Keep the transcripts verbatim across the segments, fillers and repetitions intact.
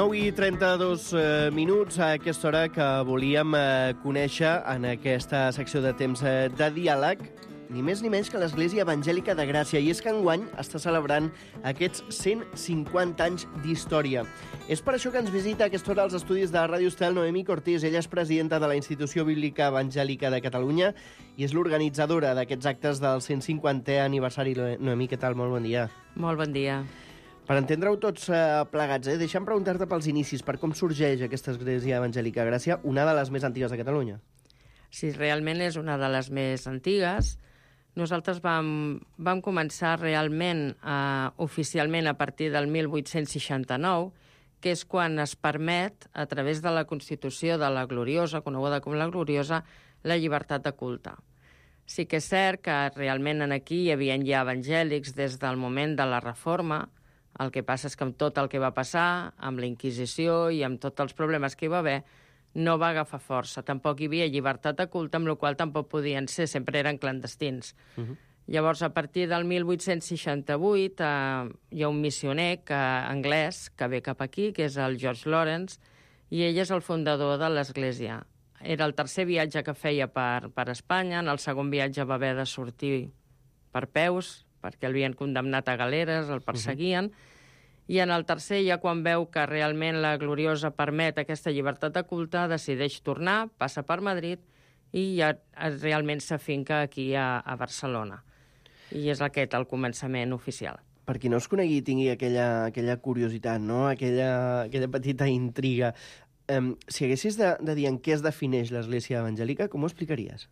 nou i trenta-dos eh, minuts a aquesta hora que volíem eh, conèixer en aquesta secció de temps eh, de diàleg ni més ni menys que l'Església Evangèlica de Gràcia. I és que enguany està celebrant aquests cent cinquanta anys d'història. És per això que ens visita a aquesta hora als estudis de Ràdio Estel Noemí Cortís. Ella és presidenta de la Institució Bíblica Evangèlica de Catalunya i és l'organitzadora d'aquests actes del cent cinquantè aniversari. Noemí, què tal? Molt bon dia. Molt bon dia. Per entendre-ho tots eh, plegats, eh? deixa'm preguntar-te pels inicis, per com sorgeix aquesta Església Evangèlica de Gràcia, una de les més antigues de Catalunya. Sí, realment és una de les més antigues. Nosaltres vam, vam començar realment eh, oficialment a partir del mil vuit-cents seixanta-nou, que és quan es permet, a través de la Constitució de la Gloriosa, coneguda com la Gloriosa, la llibertat de culte. Sí que és cert que realment aquí hi havia ja evangèlics des del moment de la Reforma. El que passa és que amb tot el que va passar, amb la Inquisició i amb tots els problemes que hi va haver, no va agafar força. Tampoc hi havia llibertat de culte, amb la qual tampoc podien ser, sempre eren clandestins. Uh -huh. Llavors, a partir del mil vuit-cents seixanta-vuit, eh, hi ha un missioner que, anglès que ve cap aquí, que és el George Lawrence, i ell és el fundador de l'Església. Era el tercer viatge que feia per, per Espanya. En el segon viatge va haver de sortir per peus, perquè l'havien condemnat a galeres, el perseguien, uh-huh. i en el tercer, ja quan veu que realment la Gloriosa permet aquesta llibertat de culte, decideix tornar, passa per Madrid i ja realment s'afinca aquí a, a Barcelona. I és aquest el començament oficial. Per qui no es conegui i tingui aquella, aquella curiositat, no? aquella, aquella petita intriga, um, si haguessis de, de dir en què es defineix l'Església Evangèlica, com ho explicaries?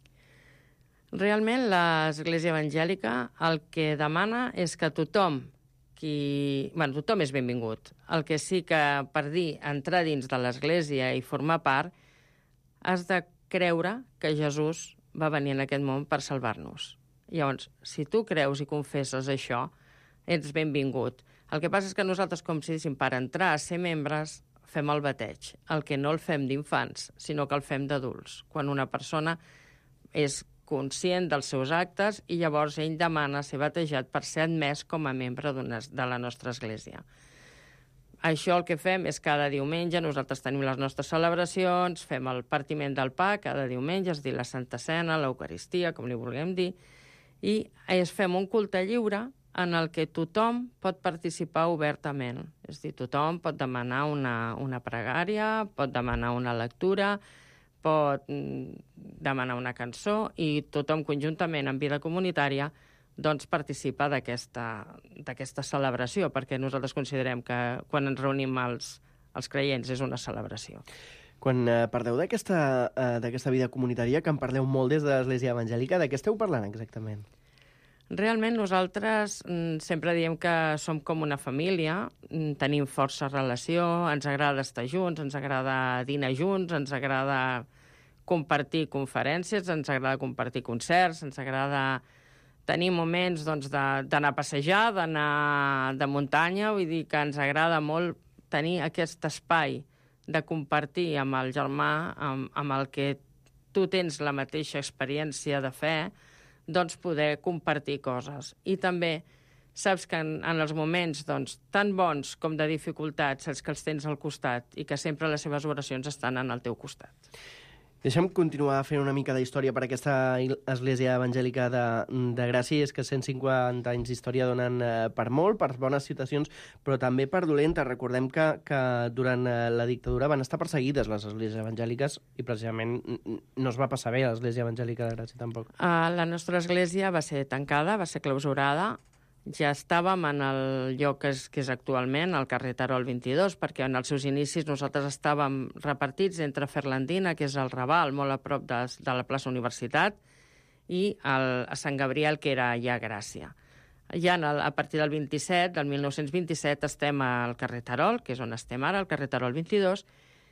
Realment, l'Església Evangèlica el que demana és que tothom, qui... bueno, tothom és benvingut. El que sí que, per dir, entrar dins de l'Església i formar part, has de creure que Jesús va venir en aquest món per salvar-nos. Llavors, si tu creus i confesses això, ets benvingut. El que passa és que nosaltres, com si diguéssim, per entrar a ser membres, fem el bateig. El que no el fem d'infants, sinó que el fem d'adults. Quan una persona és conscient dels seus actes i llavors ell demana ser batejat per ser admès com a membre de la nostra església. Això el que fem és cada diumenge, nosaltres tenim les nostres celebracions, fem el partiment del pa cada diumenge, es diu la Santa Cena, l'Eucaristia, com li vulguem dir, i es fem un culte lliure en el que tothom pot participar obertament. És a dir, tothom pot demanar una, una pregària, pot demanar una lectura, pot demanar una cançó i tothom conjuntament en vida comunitària doncs, participa d'aquesta d'aquesta celebració, perquè nosaltres considerem que quan ens reunim els, els creients és una celebració. Quan eh, parleu d'aquesta eh, d'aquesta vida comunitària, que en parleu molt des de l'Església Evangèlica, de què esteu parlant exactament? Realment nosaltres mm, sempre diem que som com una família, mm, tenim força relació, ens agrada estar junts, ens agrada dinar junts, ens agrada compartir conferències, ens agrada compartir concerts, ens agrada tenir moments doncs, d'anar a passejar, d'anar de muntanya, vull dir que ens agrada molt tenir aquest espai de compartir amb el germà, amb, amb el que tu tens la mateixa experiència de fe, doncs poder compartir coses. I també saps que en, en els moments doncs, tan bons com de dificultats, saps que els tens al costat i que sempre les seves oracions estan en el teu costat. Deixa'm continuar fent una mica d'història per aquesta Església Evangèlica de, de Gràcia. És que cent cinquanta anys d'història donen eh, per molt, per bones situacions, però també per dolentes. Recordem que, que durant eh, la dictadura van estar perseguides les esglésies evangèliques i precisament no es va passar bé a l'Església Evangèlica de Gràcia tampoc. Uh, la nostra església va ser tancada, va ser clausurada. Ja estàvem en el lloc que és, que és actualment, al carrer Terol vint-i-dos, perquè en els seus inicis nosaltres estàvem repartits entre Ferlandina, que és el Raval, molt a prop de, de la plaça Universitat, i el, a Sant Gabriel, que era ja Gràcia. Ja en el, a partir del vint-i-set, del mil nou-cents vint-i-set, estem al carrer Terol, que és on estem ara, al carrer Terol vint-i-dos,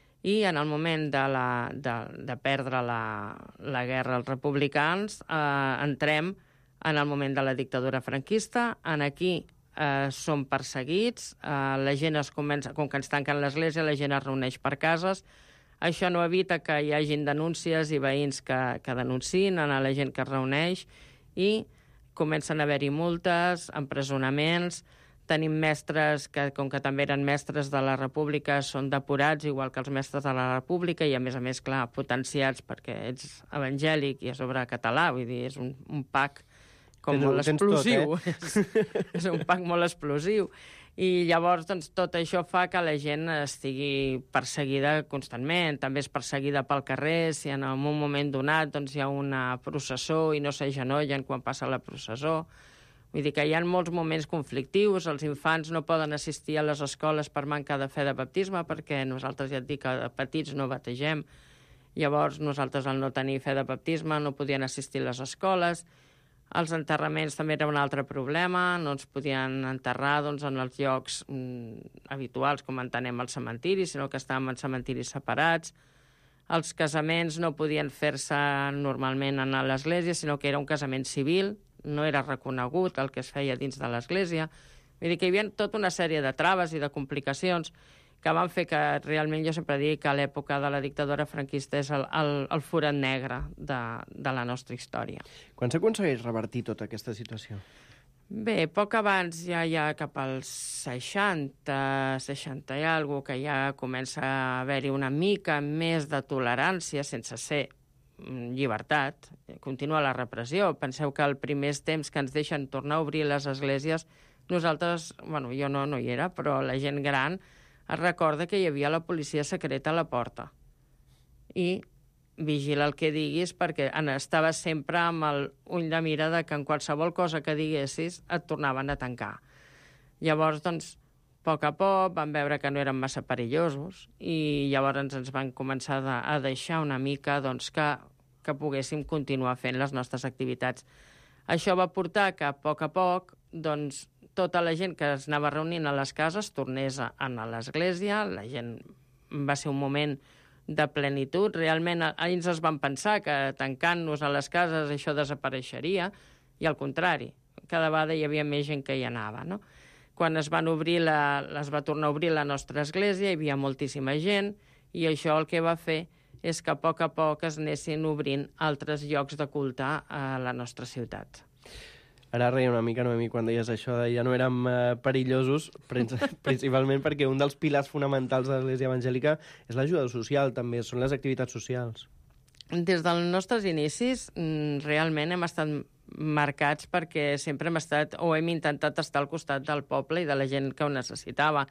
i en el moment de, la, de, de perdre la, la guerra als republicans, eh, entrem en el moment de la dictadura franquista. En aquí eh, som perseguits, eh, la gent es comença, com que ens tanquen l'església, la gent es reuneix per cases. Això no evita que hi hagin denúncies i veïns que, que denunciïn a la gent que es reuneix i comencen a haver-hi multes, empresonaments. Tenim mestres que, com que també eren mestres de la República, són depurats, igual que els mestres de la República, i a més a més, clar, potenciats perquè ets evangèlic i a sobre català, vull dir, és un, un pack com tens, molt explosiu. Tot, eh? és, és un pack molt explosiu. I llavors, doncs, tot això fa que la gent estigui perseguida constantment. També és perseguida pel carrer, si en un moment donat doncs, hi ha una processó i no s'agenollen quan passa la processó. Vull dir que hi ha molts moments conflictius, els infants no poden assistir a les escoles per manca de fe de baptisme, perquè nosaltres ja et dic que de petits no bategem. Llavors, nosaltres, al no tenir fe de baptisme, no podien assistir a les escoles. Els enterraments també era un altre problema, no ens podien enterrar doncs, en els llocs mm, habituals, com entenem els cementiris, sinó que estàvem en cementiris separats. Els casaments no podien fer-se normalment a l'església, sinó que era un casament civil, no era reconegut el que es feia dins de l'església. Vull dir que hi havia tota una sèrie de traves i de complicacions que van fer que realment jo sempre dic que a l'època de la dictadura franquista és el, el, el forat negre de, de la nostra història. Quan s'aconsegueix revertir tota aquesta situació? Bé, poc abans, ja, ja cap als seixanta, seixanta i alguna cosa, que ja comença a haver-hi una mica més de tolerància, sense ser llibertat, continua la repressió. Penseu que el primers temps que ens deixen tornar a obrir les esglésies, nosaltres, bueno, jo no, no hi era, però la gent gran es recorda que hi havia la policia secreta a la porta. I vigila el que diguis, perquè estava sempre amb el ull de mira de que en qualsevol cosa que diguessis et tornaven a tancar. Llavors, doncs, a poc a poc van veure que no eren massa perillosos i llavors ens van començar a deixar una mica doncs, que, que poguéssim continuar fent les nostres activitats. Això va portar que a poc a poc doncs, tota la gent que es anava reunint a les cases tornés a anar a l'església. La gent va ser un moment de plenitud. Realment ells es van pensar que tancant-nos a les cases això desapareixeria i al contrari, cada vegada hi havia més gent que hi anava, no? Quan es van obrir la, es va tornar a obrir la nostra església, hi havia moltíssima gent, i això el que va fer és que a poc a poc es anessin obrint altres llocs de culte a la nostra ciutat. Ara reia una mica, Noemí, quan deies això de ja no érem eh, perillosos, principalment perquè un dels pilars fonamentals de l'Església Evangèlica és l'ajuda social, també, són les activitats socials. Des dels nostres inicis, realment hem estat marcats perquè sempre hem estat o hem intentat estar al costat del poble i de la gent que ho necessitava.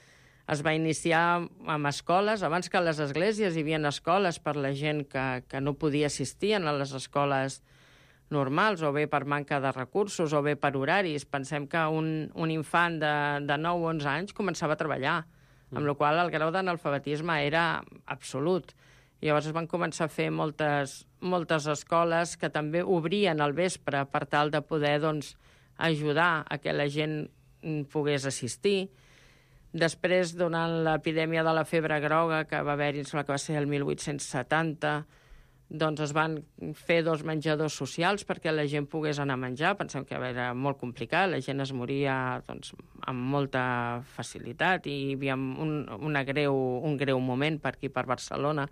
Es va iniciar amb escoles. Abans que a les esglésies hi havia escoles per la gent que, que no podia assistir a les escoles normals, o bé per manca de recursos, o bé per horaris. Pensem que un, un infant de, de nou o onze anys començava a treballar, amb mm. la qual cosa el grau d'analfabetisme era absolut. Llavors es van començar a fer moltes, moltes escoles que també obrien al vespre per tal de poder doncs, ajudar a que la gent pogués assistir. Després, durant l'epidèmia de la febre groga, que va haver-hi, que va ser el mil vuit-cents setanta, doncs es van fer dos menjadors socials perquè la gent pogués anar a menjar. Pensem que era molt complicat, la gent es moria doncs, amb molta facilitat i hi havia un, una greu, un greu moment per aquí, per Barcelona.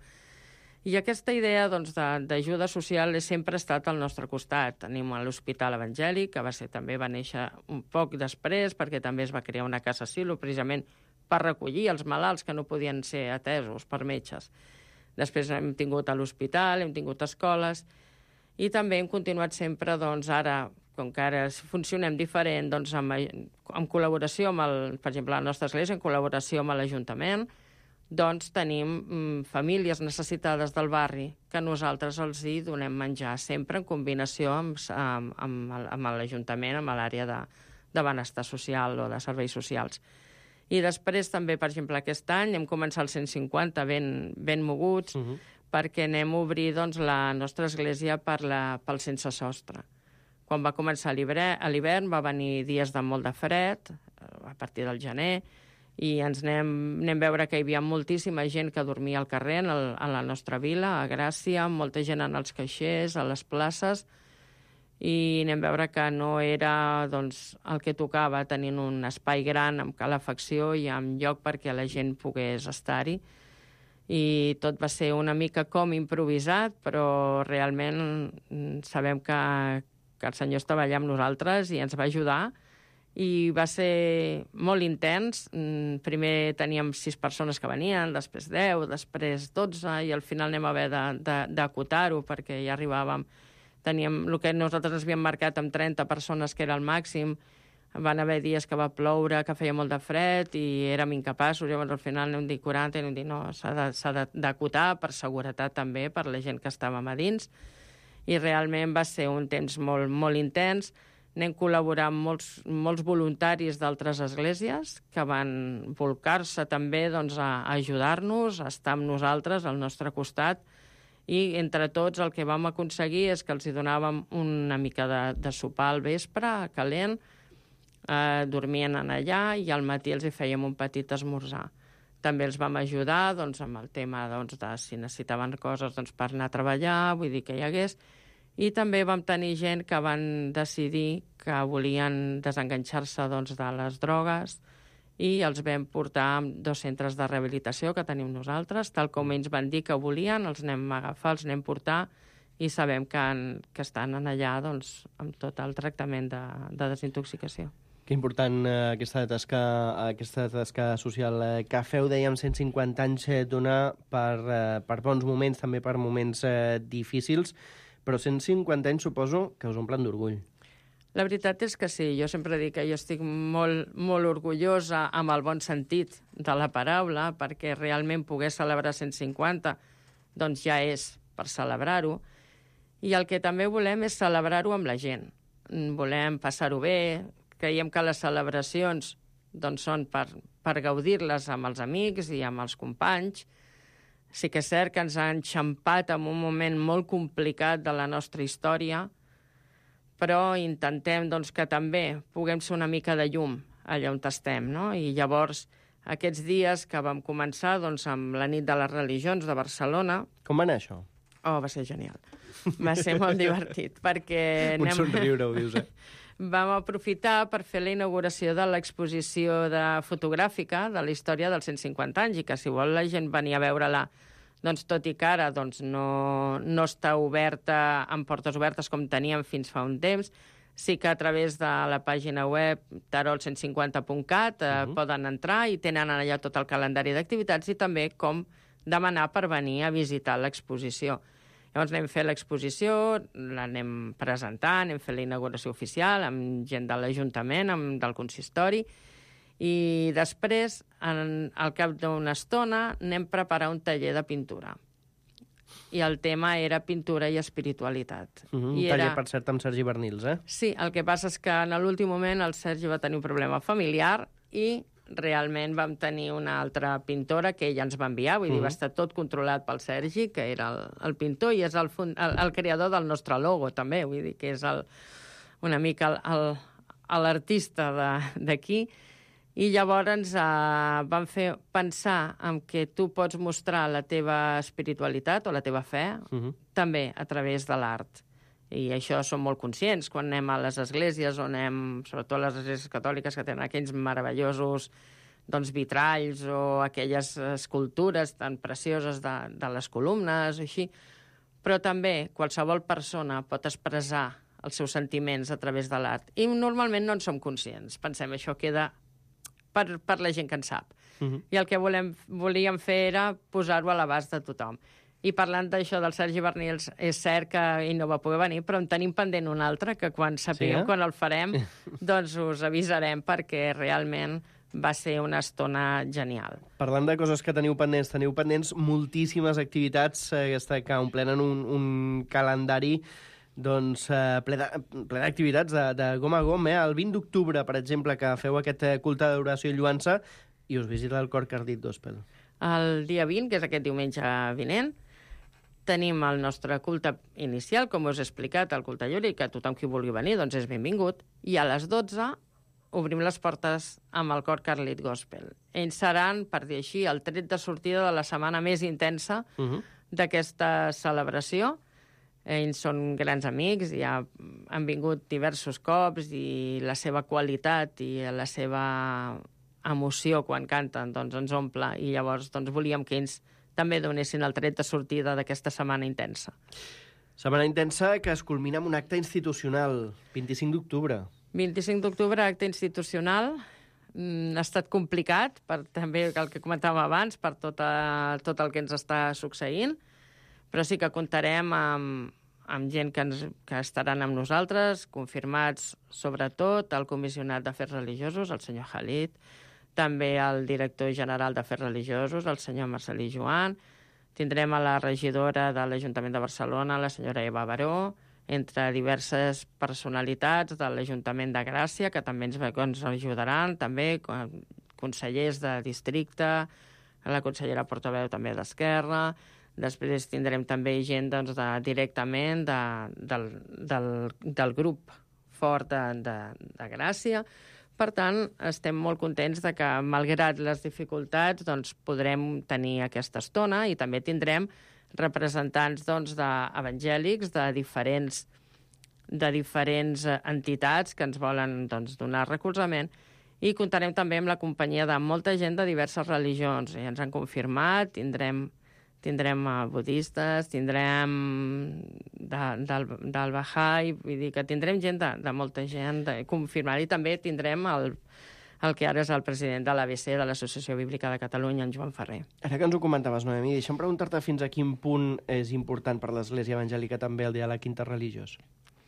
I aquesta idea doncs, d'ajuda social sempre ha estat al nostre costat. Tenim l'Hospital Evangèlic, que va ser, també va néixer un poc després, perquè també es va crear una casa asilo, precisament per recollir els malalts que no podien ser atesos per metges. Després hem tingut a l'hospital, hem tingut escoles, i també hem continuat sempre, doncs, ara, com que ara funcionem diferent, doncs, amb, en col·laboració amb, el, per exemple, la nostra església, en col·laboració amb l'Ajuntament, doncs tenim mm, famílies necessitades del barri que nosaltres els hi donem menjar, sempre en combinació amb, amb, amb, amb l'Ajuntament, amb l'àrea de, de benestar social o de serveis socials. I després també, per exemple, aquest any hem començat el cent cinquanta ben, ben moguts, uh-huh. perquè anem a obrir doncs, la nostra església per la, pel sense sostre. Quan va començar l'hivern va venir dies de molt de fred, a partir del gener, i ens anem, anem a veure que hi havia moltíssima gent que dormia al carrer, en, el, en la nostra vila, a Gràcia, molta gent en els caixers, a les places, i anem a veure que no era doncs, el que tocava, tenint un espai gran amb calefacció i amb lloc perquè la gent pogués estar-hi. I tot va ser una mica com improvisat, però realment sabem que, que el Senyor estava allà amb nosaltres i ens va ajudar, i va ser molt intens. Primer teníem sis persones que venien, després deu, després dotze, i al final anem a haver d'acotar-ho perquè ja arribàvem. Teníem el que nosaltres ens havíem marcat amb trenta persones, que era el màxim. Van haver dies que va ploure, que feia molt de fred i érem incapaços. Llavors al final anem dir quaranta i anem dir no, s'ha d'acotar per seguretat també, per la gent que estàvem a dins. I realment va ser un temps molt, molt intens. Anem col·laborar amb molts, molts voluntaris d'altres esglésies que van volcar-se també doncs, a ajudar-nos, a estar amb nosaltres, al nostre costat, i entre tots el que vam aconseguir és que els hi donàvem una mica de, de sopar al vespre, calent, eh, dormien allà i al matí els hi fèiem un petit esmorzar. També els vam ajudar doncs, amb el tema doncs, de si necessitaven coses doncs, per anar a treballar, vull dir que hi hagués. I també vam tenir gent que van decidir que volien desenganxar-se doncs, de les drogues i els vam portar a dos centres de rehabilitació que tenim nosaltres, tal com ells van dir que volien, els anem a agafar, els anem a portar i sabem que, en, que estan allà doncs, amb tot el tractament de, de desintoxicació. Que important eh, aquesta, tasca, aquesta tasca social eh, que feu, dèiem, cent cinquanta anys eh, donar per, eh, per bons moments, també per moments eh, difícils, però cent cinquanta anys suposo que us omplen d'orgull. La veritat és que sí, jo sempre dic que jo estic molt, molt orgullosa amb el bon sentit de la paraula, perquè realment poder celebrar cent cinquanta doncs ja és per celebrar-ho, i el que també volem és celebrar-ho amb la gent. Volem passar-ho bé, creiem que les celebracions doncs, són per, per gaudir-les amb els amics i amb els companys. Sí que és cert que ens ha enxampat en un moment molt complicat de la nostra història, però intentem doncs, que també puguem ser una mica de llum allà on estem, no? I llavors, aquests dies que vam començar doncs, amb la nit de les religions de Barcelona... Com va anar això? Oh, va ser genial. Va ser molt divertit, perquè... Un anem... somriure, ho dius, eh? Vam aprofitar per fer la inauguració de l'exposició de fotogràfica de la història dels cent cinquanta anys i que, si vol, la gent venia a veure-la, doncs, tot i que ara doncs, no, no està oberta amb portes obertes com teníem fins fa un temps, sí que a través de la pàgina web tarol cent cinquanta punt cat eh, uh-huh. poden entrar i tenen allà tot el calendari d'activitats i també com demanar per venir a visitar l'exposició. Llavors anem fent l'exposició, l'anem presentant, anem fent la inauguració oficial amb gent de l'Ajuntament, amb del consistori, i després, en, al cap d'una estona, anem a preparar un taller de pintura. I el tema era pintura i espiritualitat. Uh-huh, un I taller, era... per cert, amb Sergi Bernils, eh? Sí, el que passa és que en l'últim moment el Sergi va tenir un problema familiar i realment vam tenir una altra pintora que ella ens va enviar, vull uh-huh. dir, va estar tot controlat pel Sergi, que era el, el pintor i és el, fund, el, el creador del nostre logo, també, vull dir, que és el, una mica l'artista d'aquí. I llavors eh, vam fer pensar en que tu pots mostrar la teva espiritualitat o la teva fe uh-huh. també a través de l'art. I això som molt conscients quan anem a les esglésies, on anem, sobretot les esglésies catòliques, que tenen aquells meravellosos doncs, vitralls o aquelles escultures tan precioses de, de les columnes, així. Però també qualsevol persona pot expressar els seus sentiments a través de l'art. I normalment no en som conscients. Pensem, això queda per, per la gent que en sap. Uh-huh. I el que volem, volíem fer era posar-ho a l'abast de tothom. I parlant d'això del Sergi Bernils, és cert que ell no va poder venir, però en tenim pendent un altre, que quan sapiguem sí, eh? quan el farem, doncs us avisarem, perquè realment va ser una estona genial. Parlant de coses que teniu pendents, teniu pendents moltíssimes activitats eh, que omplenen un, un calendari doncs, eh, ple d'activitats de, de gom a gom. Eh? El vint d'octubre, per exemple, que feu aquest culte d'adoració i lluança, i us visita el Cor Cardit Gospel. El dia vint, que és aquest diumenge vinent, tenim el nostre culte inicial, com us he explicat, el culte lliure, que tothom qui vulgui venir doncs és benvingut, i a les dotze obrim les portes amb el Cor Carlit Gospel. Ells seran, per dir així, el tret de sortida de la setmana més intensa uh-huh. d'aquesta celebració. Ells són grans amics, ja han vingut diversos cops i la seva qualitat i la seva emoció quan canten doncs ens omple, i llavors doncs, volíem que ells també donessin el tret de sortida d'aquesta setmana intensa. Setmana intensa que es culmina amb un acte institucional, vint-i-cinc d'octubre. vint-i-cinc d'octubre, acte institucional. Mm, ha estat complicat, per també el que comentàvem abans, per tot, a, tot el que ens està succeint, però sí que comptarem amb, amb gent que, ens, que estaran amb nosaltres, confirmats sobretot el comissionat d'Afers Religiosos, el senyor Khalid, també el director general d'Afers Religiosos, el senyor Marcelí Joan, tindrem a la regidora de l'Ajuntament de Barcelona, la senyora Eva Baró, entre diverses personalitats de l'Ajuntament de Gràcia, que també ens, ens ajudaran, també consellers de districte, la consellera portaveu també d'Esquerra. Després tindrem també gent doncs, de, directament de, del, del, del grup fort de, de, de Gràcia. Per tant, estem molt contents de que, malgrat les dificultats, doncs, podrem tenir aquesta estona i també tindrem representants doncs, d'evangèlics de diferents, de diferents entitats que ens volen doncs, donar recolzament, i comptarem també amb la companyia de molta gent de diverses religions. I ens han confirmat, tindrem, tindrem budistes, tindrem de, del, del Bahá'í, vull dir que tindrem gent de, de molta gent de, confirmada, i també tindrem el, el que ara és el president de l'A B C, de l'Associació Bíblica de Catalunya, en Joan Ferrer. Ara que ens ho comentaves, Noemí, deixa'm preguntar-te fins a quin punt és important per l'Església Evangèlica també el diàleg interreligiós.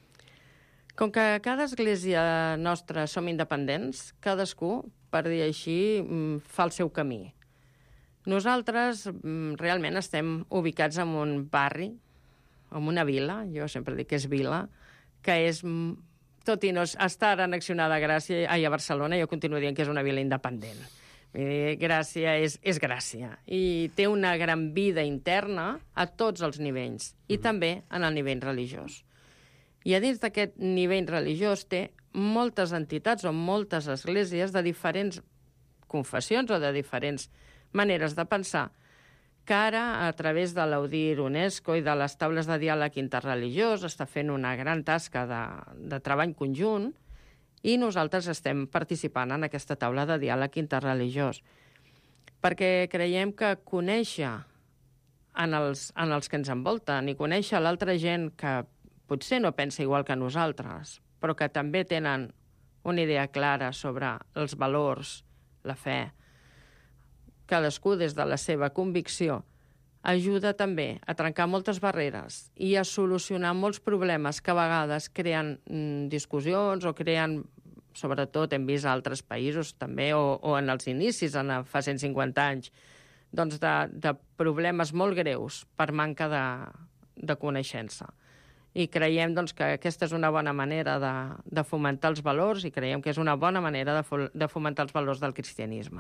Com que cada església nostra som independents, cadascú, per dir així, fa el seu camí. Nosaltres realment estem ubicats en un barri, en una vila, jo sempre dic que és vila, que és, tot i no estar annexionada a Gràcia, a Barcelona, jo continuo dient que és una vila independent. Gràcia és, és Gràcia, i té una gran vida interna a tots els nivells, i també en el nivell religiós. I a dins d'aquest nivell religiós té moltes entitats o moltes esglésies de diferents confessions o de diferents maneres de pensar, que ara, a través de l'Audir UNESCO i de les taules de diàleg interreligiós, està fent una gran tasca de, de treball conjunt, i nosaltres estem participant en aquesta taula de diàleg interreligiós, perquè creiem que conèixer en els, en els que ens envolten i conèixer l'altra gent que potser no pensa igual que nosaltres, però que també tenen una idea clara sobre els valors, la fe, cadascú des de la seva convicció, ajuda també a trencar moltes barreres i a solucionar molts problemes que a vegades creen mm, discussions o creen, sobretot hem vist a altres països també, o, o en els inicis, en, fa cent cinquanta anys, doncs de, de problemes molt greus per manca de, de coneixença. I creiem doncs, que aquesta és una bona manera de, de fomentar els valors, i creiem que és una bona manera de, fo de fomentar els valors del cristianisme.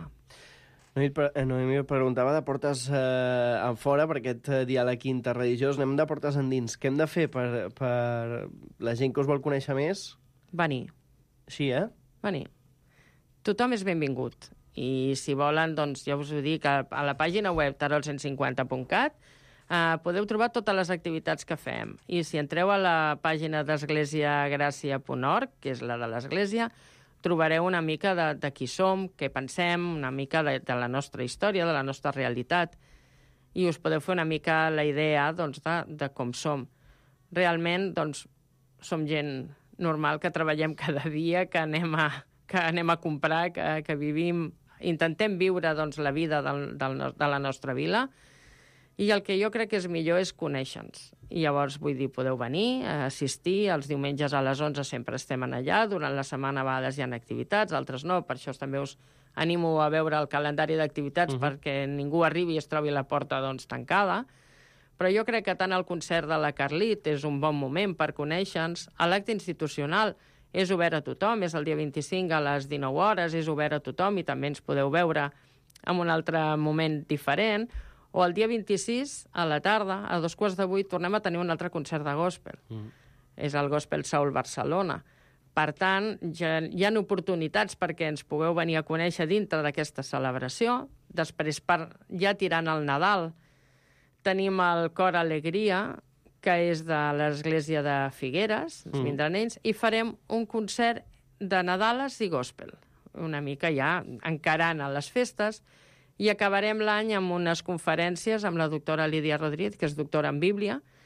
Noemí preguntava de portes eh, en fora per aquest eh, diàleg interreligiós. Anem de portes endins. Què hem de fer per, per la gent que us vol conèixer més? Venir. Sí, eh? Venir. Tothom és benvingut. I si volen, doncs ja us ho dic, a, a la pàgina web tarol cent cinquanta punt cat Uh, podeu trobar totes les activitats que fem. I si entreu a la pàgina d'església gràcia punt org, que és la de l'església, trobareu una mica de, de qui som, què pensem, una mica de, de la nostra història, de la nostra realitat, i us podeu fer una mica la idea doncs, de, de com som. Realment, doncs, som gent normal, que treballem cada dia, que anem a, que anem a comprar, que, que vivim, intentem viure doncs, la vida del, del, de la nostra vila. I el que jo crec que és millor és conèixer-nos. I llavors, vull dir, podeu venir, assistir, els diumenges a les onze sempre estem allà, durant la setmana a vegades hi ha activitats, altres no, per això també us animo a veure el calendari d'activitats uh-huh. perquè ningú arribi i es trobi la porta doncs, tancada. Però jo crec que tant el concert de la Carlit és un bon moment per conèixer-nos, l'acte institucional és obert a tothom, és el dia vint-i-cinc a les dinou hores, és obert a tothom i també ens podeu veure en un altre moment diferent. O el dia vint-i-sis, a la tarda, a dos quarts de vuit, tornem a tenir un altre concert de gospel. Mm. És el Gospel Soul Barcelona. Per tant, ja hi ha oportunitats perquè ens pugueu venir a conèixer dintre d'aquesta celebració. Després, per, ja tirant el Nadal, tenim el Cor Alegria, que és de l'església de Figueres, ens mm. vindran ells, i farem un concert de Nadales i gospel. Una mica ja encarant a les festes. I acabarem l'any amb unes conferències amb la doctora Lídia Rodríguez, que és doctora en Bíblia,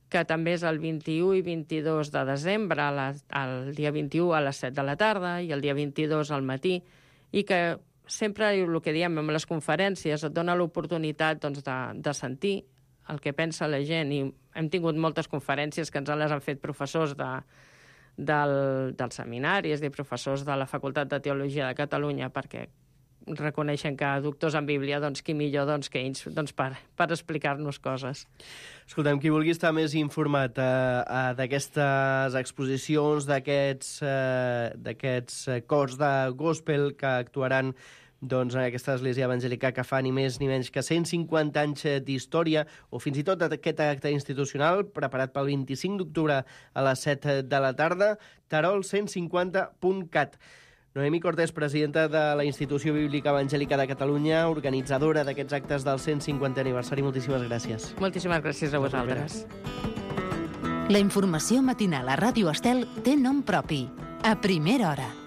que també és el vint-i-u i vint-i-dos de desembre, a la, el dia vint-i-u a les set de la tarda i el dia vint-i-dos al matí, i que sempre, el que diem amb les conferències, et dona l'oportunitat doncs, de, de sentir el que pensa la gent, i hem tingut moltes conferències que ens les han fet professors de, del, del seminari, és a dir, professors de la Facultat de Teologia de Catalunya, perquè reconeixen que doctors en Bíblia, doncs qui millor doncs, que ells doncs, per, per explicar-nos coses. Escoltem, qui vulgui estar més informat eh, eh, d'aquestes exposicions, d'aquests eh, d'aquests cors de gospel que actuaran doncs, en aquesta església evangèlica que fa ni més ni menys que cent cinquanta anys d'història, o fins i tot aquest acte institucional preparat pel vint-i-cinc d'octubre a les set de la tarda, tarol cent cinquanta punt cat. Noemí Cortés, presidenta de la Institució Bíblica Evangèlica de Catalunya, organitzadora d'aquests actes del cent cinquantè aniversari. Moltíssimes gràcies. Moltíssimes gràcies a vosaltres. La informació matinal a Ràdio Estel té nom propi. A primera hora.